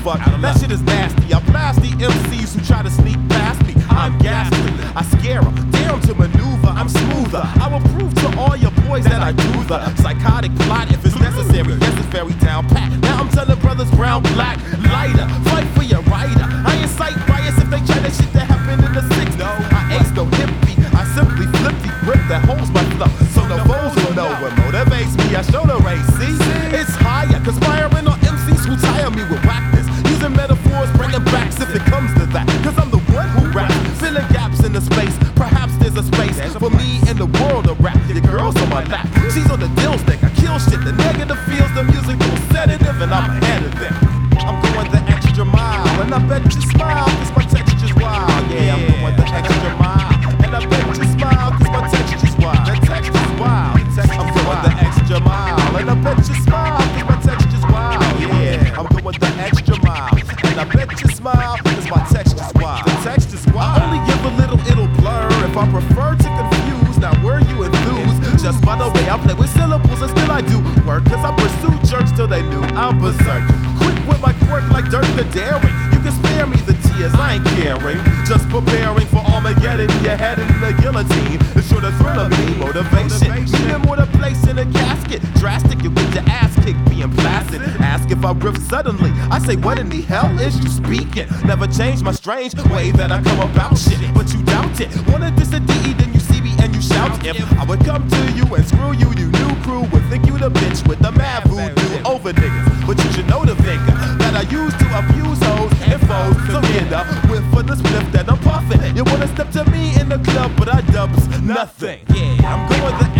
fuck. That shit is nasty. I blast the MCs who try to sneak past me. I'm ghastly. I scare them, dare them to maneuver. I'm smoother. I will prove to all your boys that I do the psychotic plot if it's necessary. Yes, it's very down pat. Now I'm telling brothers brown, black, lighter. Fight for your writer. I incite riots if they try that shit that happened in the 60s. No, I ace no hippie. I simply flip the grip that holds my flow. So the foes will know what motivates me. I show the race. See, it's higher. Conspiring on MCs who tire me with whackness. Using metaphors, bringing backs if it comes to that. Cause I'm the one who raps. Filling gaps in the space. Perhaps there's a space for me in the world of rap. Your girl's on my lap. She's on the deal stick. I kill shit. The negative feels the musical sedative. And I'm ahead of them. I'm going the extra mile. And I bet you smile cause my texture's wild. Yeah, I'm going the extra mile. And I bet you smile cause my texture's wild. The texture's wild. I'm going the extra mile. And I bet you smile cause my texture's wild. Yeah, I'm going the extra mile. And I bet you smile cause my texture's wild. The texture's wild. I only give a little, it'll blur. If I prefer to confuse, now were you enthused? Just by the way I play with syllables and still I do work. Cause I pursue jerks till they knew I'm berserk. Quick with my quirk like Dirk the Daring. You can spare me the tears, I ain't caring. Just preparing for Armageddon. You're heading to the guillotine. It's sure to thrill of me. Motivation. Meaning more to place in a casket. Drastic, you get your ass kicked being placid. Ask if I riff suddenly. I say, what in the hell is you speaking? Never change my strange way that I come about shit. But you doubt it. Wanna diss a DE, then you see me and you shout. If I would come to you and screw you, you new crew would think you the bitch with the mad voodoo over niggas. But you should know the vigor that I use to abuse hoes and foes. So end up with for the spliff that I'm puffing. You wanna step to me in the club, but I dubs nothing. Yeah, I'm going the